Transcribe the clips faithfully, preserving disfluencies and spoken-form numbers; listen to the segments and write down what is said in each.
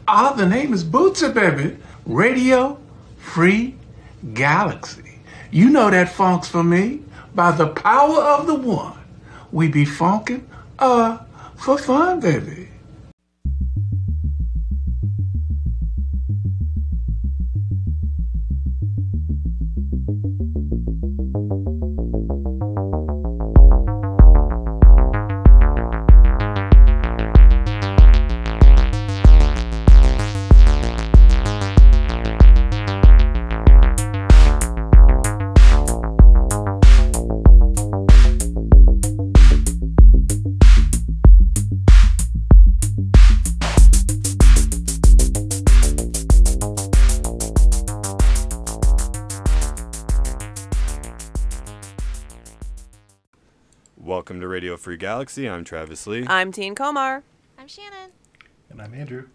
Ah, the name is Bootsy, baby. Radio Free Galaxy. You know that funk's for me. By the power of the one, we be funkin', uh, for fun, baby. Welcome to Radio Free Galaxy. I'm Travis Lee. I'm Teen Komar. I'm Shannon. And I'm Andrew.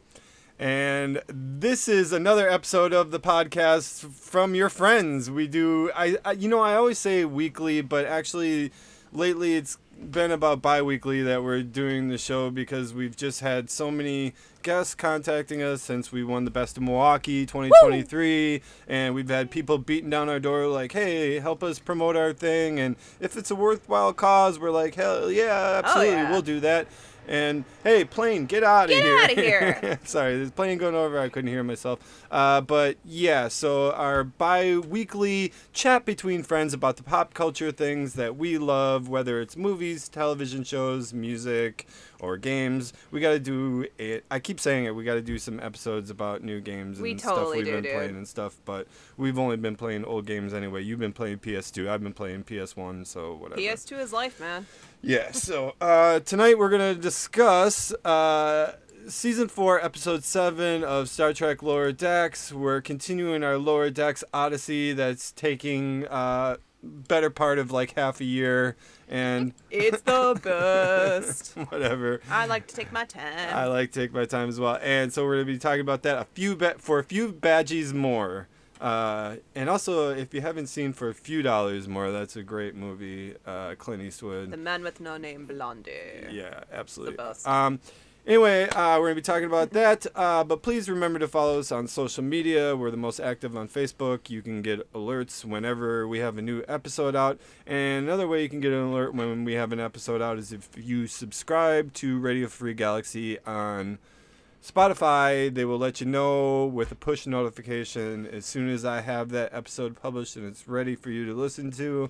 And this is another episode of the podcast from your friends. We do, I, I you know, I always say weekly, but actually lately it's been about bi-weekly that we're doing the show because we've just had so many guests contacting us since we won the Best of Milwaukee twenty twenty-three. Woo! And we've had people beating down our door like, hey, help us promote our thing. And if it's a worthwhile cause, we're like, hell yeah, absolutely, oh, yeah. we'll do that. And hey, plane, get out of get here. Get out of here. Sorry, there's a plane going over. I couldn't hear myself. Uh, but yeah, so our bi-weekly chat between friends about the pop culture things that we love, whether it's movies, television shows, music, or games. We got to do it. I keep saying it. We got to do some episodes about new games and we stuff totally we've do, been dude. playing and stuff. But we've only been playing old games anyway. You've been playing P S two. I've been playing P S one, so whatever. P S two is life, man. Yeah, so uh, tonight we're going to discuss uh, Season four, Episode seven of Star Trek Lower Decks. We're continuing our Lower Decks Odyssey that's taking uh, better part of like half a year. And it's the best. Whatever. I like to take my time. I like to take my time as well. And so we're going to be talking about that a few ba- for a few badgies more. Uh, and also, if you haven't seen For a Few Dollars More, that's a great movie, uh, Clint Eastwood. The Man with No Name, Blondie. Yeah, absolutely. The best. Um, anyway, uh, we're going to be talking about that, uh, but please remember to follow us on social media. We're the most active on Facebook. You can get alerts whenever we have a new episode out. And another way you can get an alert when we have an episode out is if you subscribe to Radio Free Galaxy on Spotify. They will let you know with a push notification as soon as I have that episode published and it's ready for you to listen to.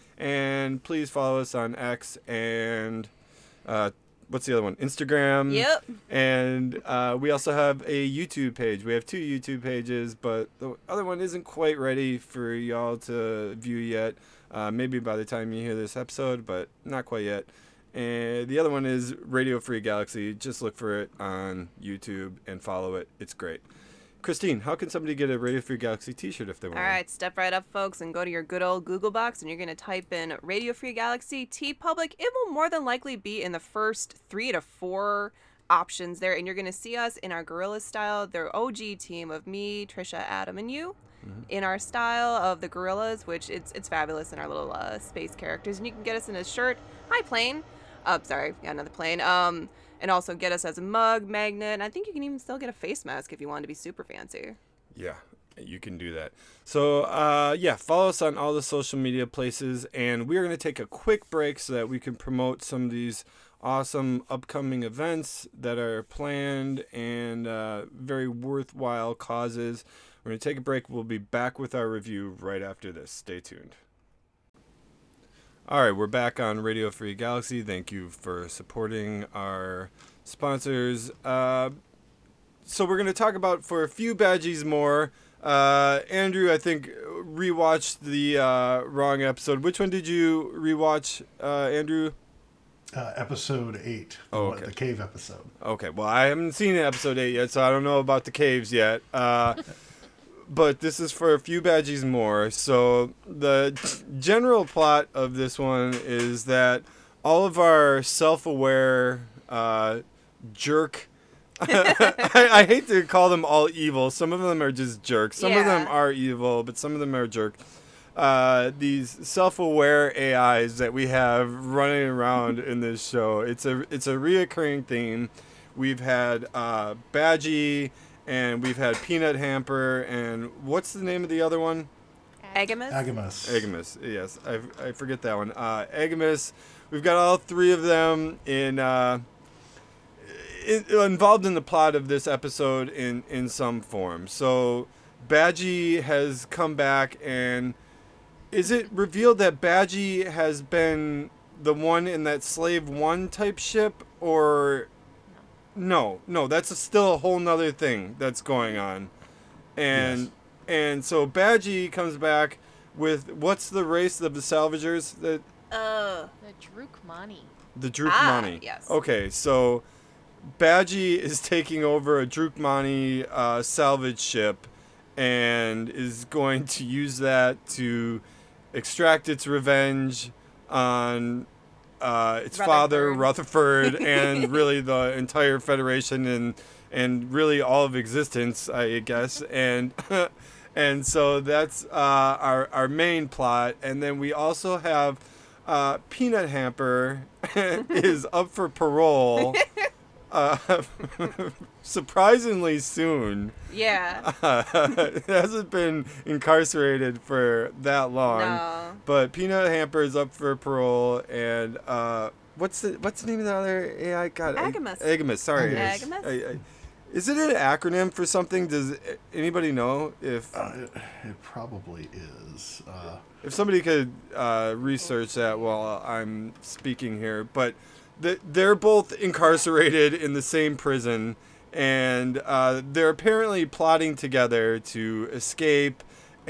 And please follow us on X and uh, what's the other one? Instagram. Yep. And uh, we also have a YouTube page. We have two YouTube pages, but the other one isn't quite ready for y'all to view yet. Uh, maybe by the time you hear this episode, but not quite yet. And the other one is Radio Free Galaxy. Just look for it on YouTube and follow it. It's great. Christine, how can somebody get a Radio Free Galaxy t-shirt if they want? All right, step right up, folks, and go to your good old Google box, and you're going to type in Radio Free Galaxy TeePublic. It will more than likely be in the first three to four options there, and you're going to see us in our Gorilla style, their O G team of me, Trisha, Adam, and you. Mm-hmm. In our style of the Gorillas, which it's it's fabulous in our little uh, space characters. And you can get us in a shirt. Hi, plane. Oh, sorry. Yeah, another plane. Um, and also get us as a mug, magnet. And I think you can even still get a face mask if you want to be super fancy. Yeah, you can do that. So, uh, yeah, follow us on all the social media places. And we're going to take a quick break so that we can promote some of these awesome upcoming events that are planned and uh, very worthwhile causes. We're going to take a break. We'll be back with our review right after this. Stay tuned. All right, we're back on Radio Free Galaxy. Thank you for supporting our sponsors. Uh, so we're going to talk about For a Few Badgies More. Uh, Andrew, I think, rewatched the uh, wrong episode. Which one did you rewatch, uh, Andrew? Uh, episode eight. Oh, the, okay. The cave episode. Okay, well, I haven't seen episode eight yet, so I don't know about the caves yet. Uh, but this is For a Few Badgies More. So the g- general plot of this one is that all of our self-aware uh, jerk... I, I hate to call them all evil. Some of them are just jerks. Some yeah. of them are evil, but some of them are jerks. Uh, these self-aware A Is that we have running around in this show. It's a it's a reoccurring theme. We've had uh, Badgie and we've had Peanut Hamper, and what's the name of the other one? Agamus? Agamus. Agamus, yes. I, I forget that one. Uh, Agamus, we've got all three of them in, uh, in involved in the plot of this episode in, in some form. So Badgie has come back, and is it revealed that Badgie has been the one in that Slave One type ship, or no? No, that's a, still a whole nother thing that's going on, and Yes. and so Badgie comes back with what's the race of the salvagers that Uh, The Drukmani. the Drukmani. Ah, yes. Okay, so Badgie is taking over a Drukmani uh, salvage ship, and is going to use that to extract its revenge on uh, its father, Rutherford, and really the entire Federation and and really all of existence, I guess. And and so that's uh, our our main plot. And then we also have uh, Peanut Hamper is up for parole. Uh, surprisingly soon. yeah. Uh, hasn't been incarcerated for that long. No. But Peanut Hamper is up for parole, and uh, what's the what's the name of the other A I? God, I- Agamus. Agamus. Sorry. Agamus? I, I, is it an acronym for something? Does anybody know if Uh, it, it probably is. Uh, if somebody could uh, research that while I'm speaking here? But th- they're both incarcerated in the same prison, and uh, they're apparently plotting together to escape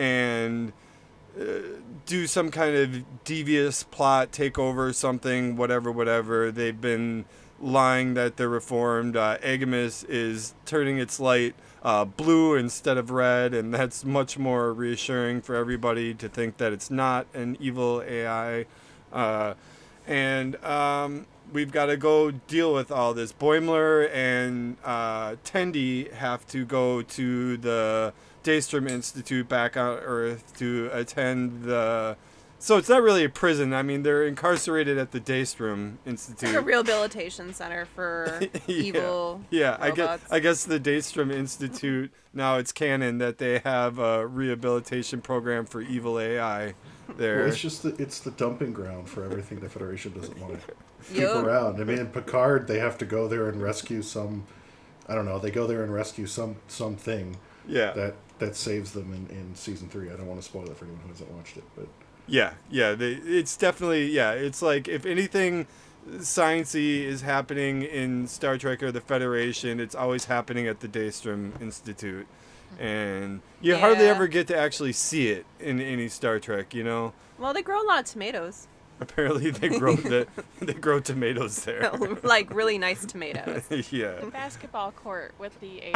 and uh, do some kind of devious plot, take over something, whatever, whatever. They've been lying that they're reformed. Uh, Agamus is turning its light uh, blue instead of red, and that's much more reassuring for everybody to think that it's not an evil A I. Uh, and um, we've got to go deal with all this. Boimler and uh, Tendi have to go to the Daystrom Institute back on Earth to attend the... So it's not really a prison. I mean, they're incarcerated at the Daystrom Institute. It's like a rehabilitation center for evil Yeah, I guess robots. I guess the Daystrom Institute, now it's canon that they have a rehabilitation program for evil A I there. well, it's just the, it's the dumping ground for everything the Federation doesn't want to keep Yup. around. I mean, in Picard, they have to go there and rescue some. I don't know. They go there and rescue some something yeah. that that saves them in, in season three. I don't want to spoil it for anyone who hasn't watched it, but Yeah, yeah, they, it's definitely, yeah, it's like if anything science-y is happening in Star Trek or the Federation, it's always happening at the Daystrom Institute. And you hardly Yeah. ever get to actually see it in any Star Trek, you know? Well, they grow a lot of tomatoes. Apparently they grow the they grow tomatoes there. Like really nice tomatoes. Yeah. Basketball court with the A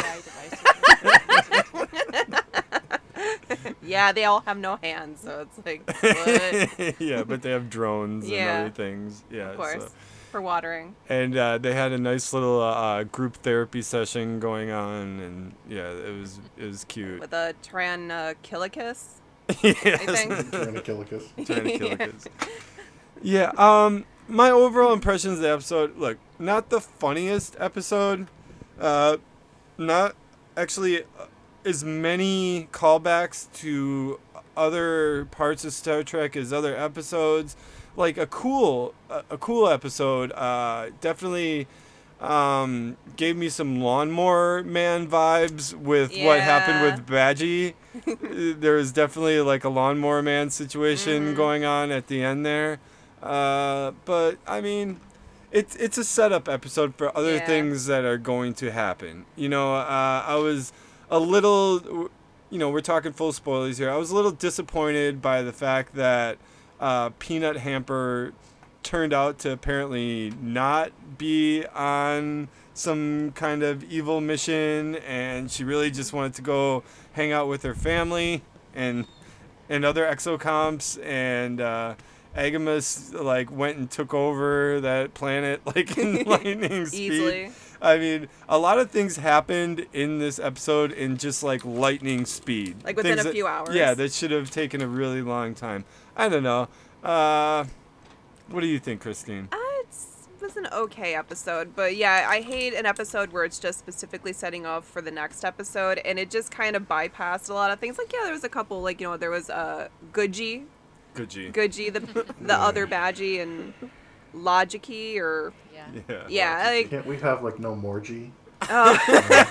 I devices. Yeah, they all have no hands, so it's like what? Yeah, but they have drones Yeah. and other things. Yeah, Of course. so- For watering. And uh, they had a nice little uh, group therapy session going on, and yeah, it was it was cute. With a Tyrannokilicus, Yes. I think. Tyrannokilicus. Tyrannokilicus. Yeah, um, my overall impressions of the episode, look, not the funniest episode, uh, not actually uh, as many callbacks to other parts of Star Trek as other episodes. Like a cool, a, a cool episode, uh, definitely um, gave me some Lawnmower Man vibes with what happened Yeah. with Badgie. There was definitely like a Lawnmower Man situation Mhm. going on at the end there. Uh, but I mean, it's it's a setup episode for other Yeah. things that are going to happen. You know, uh, I was a little, you know, we're talking full spoilers here. I was a little disappointed by the fact that uh, Peanut Hamper turned out to apparently not be on some kind of evil mission, and she really just wanted to go hang out with her family and and other exocomps, and uh, Agamus like went and took over that planet like in lightning speed. Easily. I mean, a lot of things happened in this episode in just like lightning speed. Like within Things a that- few hours. Yeah, that should have taken a really long time. I don't know. Uh, what do you think, Christine? Uh, it was an okay episode, but yeah, I hate an episode where it's just specifically setting up for the next episode, and it just kind of bypassed a lot of things. Like, yeah, there was a couple, like, you know, there was uh, Goodgie, Good G. Goodgie, the the other Badgie, and Logicy, or Yeah. Yeah. yeah, like Can't we have like no Morgie? oh,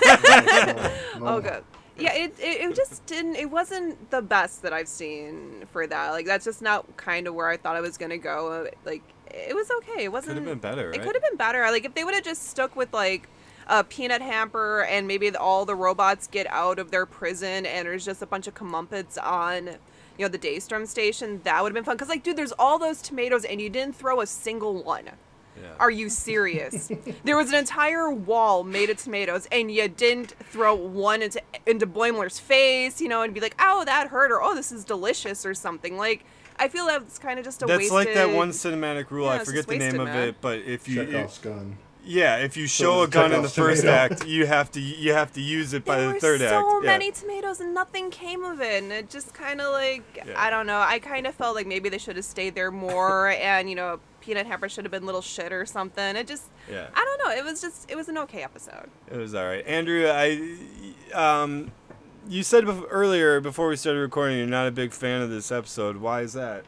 No, no, oh good. Yeah, it, it it just didn't. It wasn't the best that I've seen for that. Like, that's just not kind of where I thought I was gonna go. Like, it was okay. It wasn't. Could have been better, It right? could have been better. Like, if they would have just stuck with like a peanut hamper, and maybe the, all the robots get out of their prison, and there's just a bunch of comeuppets on, you know, the Daystrom station, that would have been fun. Cause like, dude, there's all those tomatoes, and you didn't throw a single one. Yeah. Are you serious? There was an entire wall made of tomatoes, and you didn't throw one into into Boimler's face, you know, and be like, "Oh, that hurt," or "Oh, this is delicious," or something. Like, I feel that's kind of just a That's wasted. like that one cinematic rule. Yeah, I it's forget just the name wasted, of man. it, but if you, Chekhov's gun. yeah, if you show a does gun in the Chekhov's first tomato. act, you have to you have to use it by There the were third so act. Yeah. many tomatoes, and nothing came of it, and it just kind of like Yeah. I don't know. I kind of felt like maybe they should have stayed there more, and you know, peanut hamper should have been little shit or something. It just Yeah. I don't know. It was just it was an okay episode. It was all right. Andrew, I, um, you said bef- earlier before we started recording you're not a big fan of this episode. Why is that?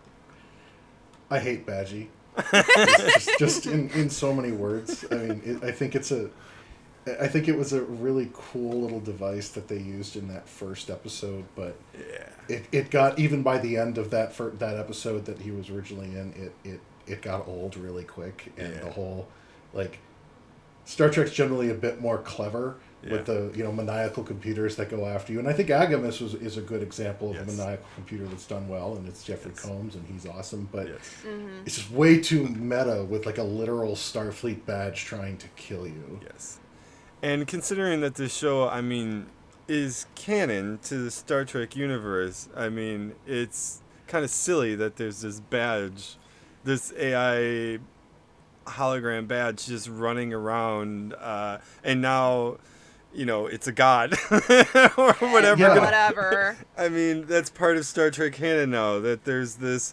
I hate Badgie. just just in, in so many words. I mean, it, I think it's a. I think it was a really cool little device that they used in that first episode, but Yeah. it, it got, even by the end of that fir- that episode that he was originally in, it, it, it got old really quick, and Yeah. the whole, like, Star Trek's generally a bit more clever Yeah. with the, you know, maniacal computers that go after you, and I think Agamus was, is a good example of Yes. a maniacal computer that's done well, and it's Jeffrey Yes. Combs, and he's awesome, but Yes. it's just way too meta with, like, a literal Starfleet badge trying to kill you. Yes. And considering that this show, I mean, is canon to the Star Trek universe, I mean, it's kind of silly that there's this badge, this A I hologram badge just running around, uh, and now, you know, it's a god or whatever. Yeah. Whatever. I mean, that's part of Star Trek canon now, that there's this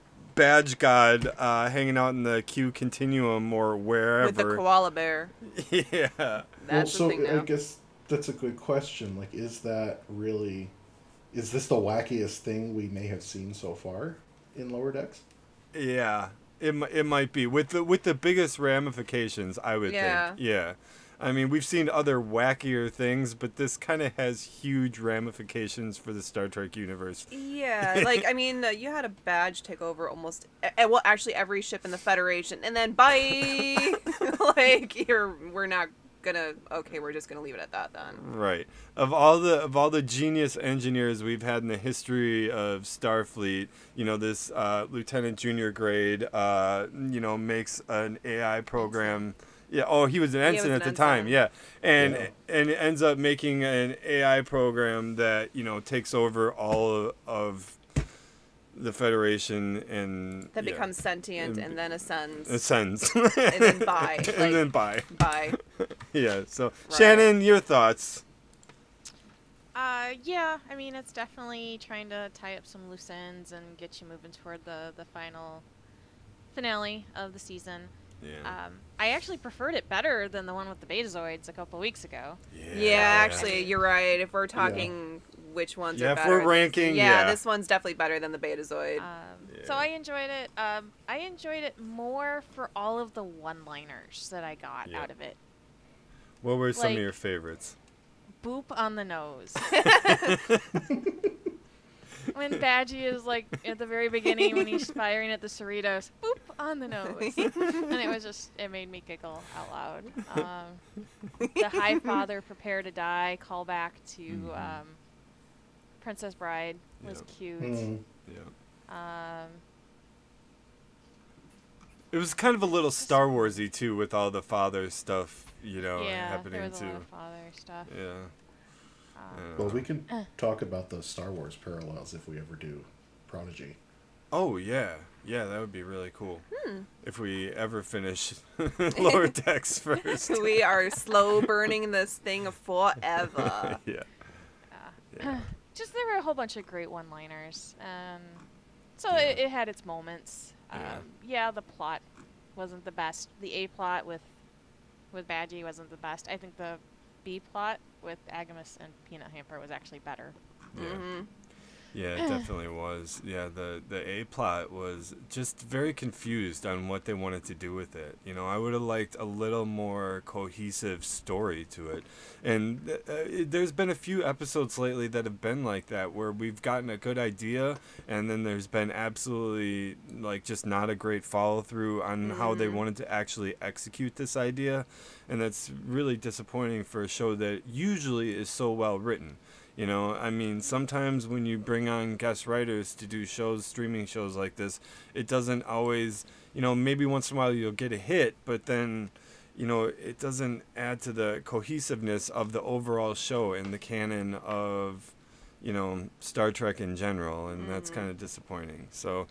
badge god uh, hanging out in the Q continuum or wherever. With the koala bear. Yeah. Well, That's so the thing I now. guess that's a good question. Like, is that really, is this the wackiest thing we may have seen so far in Lower Decks? Yeah, it mi- it might be with the with the biggest ramifications. I would Yeah. think. Yeah, I mean we've seen other wackier things, but this kind of has huge ramifications for the Star Trek universe. Yeah, like I mean, uh, you had a badge take over almost, uh, well, actually every ship in the Federation, and then bye. Like you're, we're not gonna. Okay, we're just gonna leave it at that then. Right. Of all the of all the genius engineers we've had in the history of Starfleet, you know, this uh, lieutenant junior grade, uh, you know, makes an A I program. Yeah. Oh, he was an He was ensign an at the time. ensign. Yeah. And Yeah. and it ends up making an A I program that you know takes over all of, of the Federation and That yeah, becomes sentient And- and then ascends. ascends. And then bye. and Like- then bye. Bye. Yeah. So Right. Shannon, your thoughts? Uh, yeah, I mean, it's definitely trying to tie up some loose ends and get you moving toward the, the final finale of the season. Yeah. Um, I actually preferred it better than the one with the Betazoids a couple weeks ago. Yeah, actually, you're right. If we're talking which ones Yeah, are if better, we're this- ranking, yeah, yeah. this one's definitely better than the Betazoid. Um, Yeah. So I enjoyed it. Um, I enjoyed it more for all of the one-liners that I got Yeah. out of it. What were some like- of your favorites? Boop on the nose. When Badgie is like at the very beginning when he's firing at the Cerritos, boop on the nose, and it was just it made me giggle out loud. Um, the High Father prepare to die callback to Mhm. um, Princess Bride was Yep. cute. Hmm. Yeah. Um, It was kind of a little Star Warsy too, with all the father stuff, you know, yeah, happening there was a too. lot of father stuff. Yeah. Um, Well, we can Uh. talk about the Star Wars parallels if we ever do Prodigy. Oh yeah, yeah, that would be really cool. Hmm. If we ever finish Lower Decks first. We are slow burning this thing forever. Yeah. uh, Yeah. just there were a whole bunch of great one-liners, um, so it, it had its moments. Um, Yeah. yeah, the plot wasn't the best. The A plot with with Badgie wasn't the best. I think the B plot with Agamus and Peanut Hamper was actually better. Yeah. Mm-hmm. Yeah, it definitely was. Yeah, the the A plot was just very confused on what they wanted to do with it. You know, I would have liked a little more cohesive story to it. And uh, it, there's been a few episodes lately that have been like that, where we've gotten a good idea, and then there's been absolutely like just not a great follow through on mm-hmm. how they wanted to actually execute this idea, and that's really disappointing for a show that usually is so well written. You know, I mean, sometimes when you bring on guest writers to do shows, streaming shows like this, it doesn't always, you know, maybe once in a while you'll get a hit, but then, you know, it doesn't add to the cohesiveness of the overall show and the canon of, you know, Star Trek in general, and mm-hmm. that's kind of disappointing. So,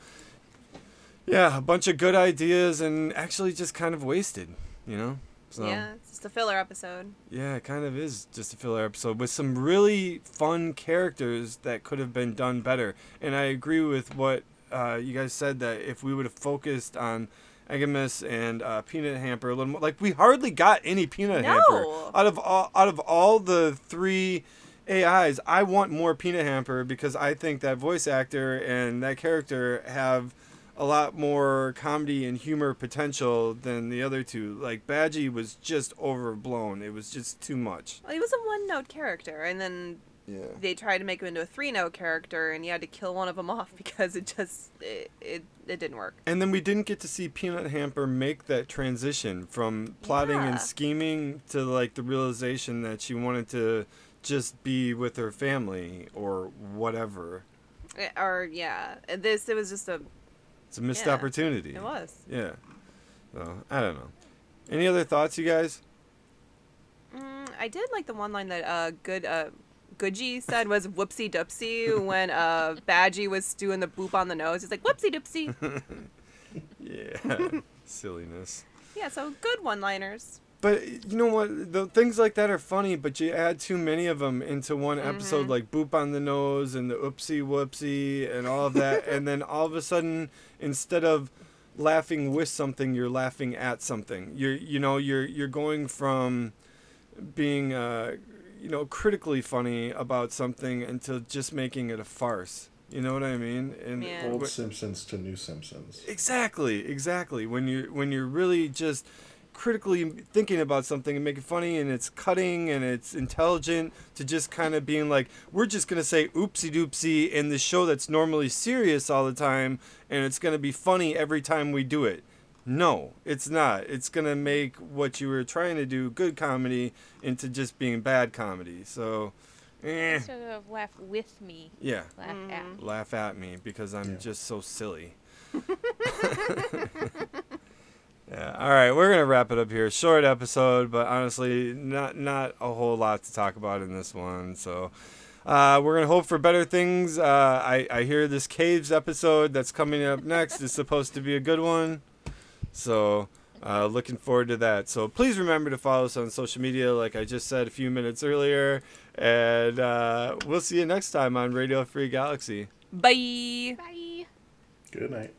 yeah, a bunch of good ideas and actually just kind of wasted, you know? So, yeah, it's just a filler episode. Yeah, it kind of is just a filler episode with some really fun characters that could have been done better. And I agree with what uh, you guys said, that if we would have focused on Agamus and uh, Peanut Hamper a little more, like we hardly got any Peanut no. Hamper out of all, out of all the three A Is. I want more Peanut Hamper because I think that voice actor and that character have a lot more comedy and humor potential than the other two. Like, Badgie was just overblown. It was just too much. Well, he was a one-note character, and then yeah. they tried to make him into a three-note character, and you had to kill one of them off because it just, it, it, it didn't work. And then we didn't get to see Peanut Hamper make that transition from plotting yeah. and scheming to, like, the realization that she wanted to just be with her family or whatever. Or, yeah. This, it was just a... It's a missed yeah, opportunity. It was. Yeah. So, I don't know. Any other thoughts, you guys? Mm, I did like the one line that uh, good uh, Goodgie said was whoopsie doopsie when uh, Badgie was doing the boop on the nose. He's like, whoopsie doopsie. Yeah. Silliness. Yeah, so good one-liners. But you know what? The things like that are funny, but you add too many of them into one episode, Mm-hmm. like boop on the nose and the oopsie whoopsie and all of that, and then all of a sudden, instead of laughing with something, you're laughing at something. You're, you know, you're you're going from being, uh, you know, critically funny about something into just making it a farce. You know what I mean? And Yeah. Old Simpsons to new Simpsons. Exactly, exactly. When you when you're really just critically thinking about something and making funny, and it's cutting and it's intelligent, to just kind of being like, we're just going to say oopsie doopsie in the show that's normally serious all the time, and it's going to be funny every time we do it. No, it's not. It's going to make what you were trying to do, good comedy, into just being bad comedy. So, eh. Instead of laugh with me, Yeah. laugh Mm-hmm. at me. Laugh at me because I'm Yeah. just so silly. Yeah. All right, we're gonna wrap it up here. Short episode, but honestly, not not a whole lot to talk about in this one. So, uh, we're gonna hope for better things. Uh, I I hear this Caves episode that's coming up next is supposed to be a good one. So, uh, looking forward to that. So please remember to follow us on social media, like I just said a few minutes earlier, and uh, we'll see you next time on Radio Free Galaxy. Bye. Bye. Good night.